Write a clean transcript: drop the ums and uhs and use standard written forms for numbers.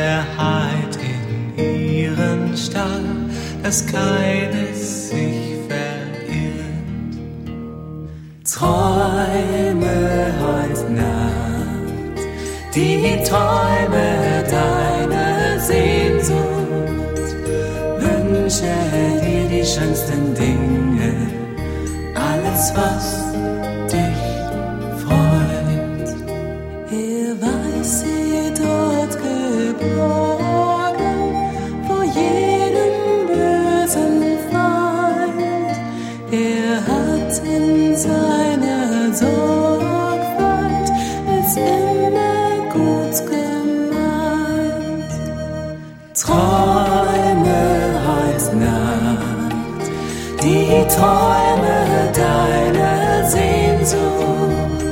Sicherheit in ihren Stall, dass keines sich verirrt. Träume heut Nacht, die Träume deiner Sehnsucht, wünsche dir die schönsten Dinge, alles was dich freut. Er weiß sie dort geborgen, vor jedem bösen Feind. Er hat in seiner Sorgfalt es immer gut gemeint. Träume heut Nacht, die Träume deiner Sehnsucht,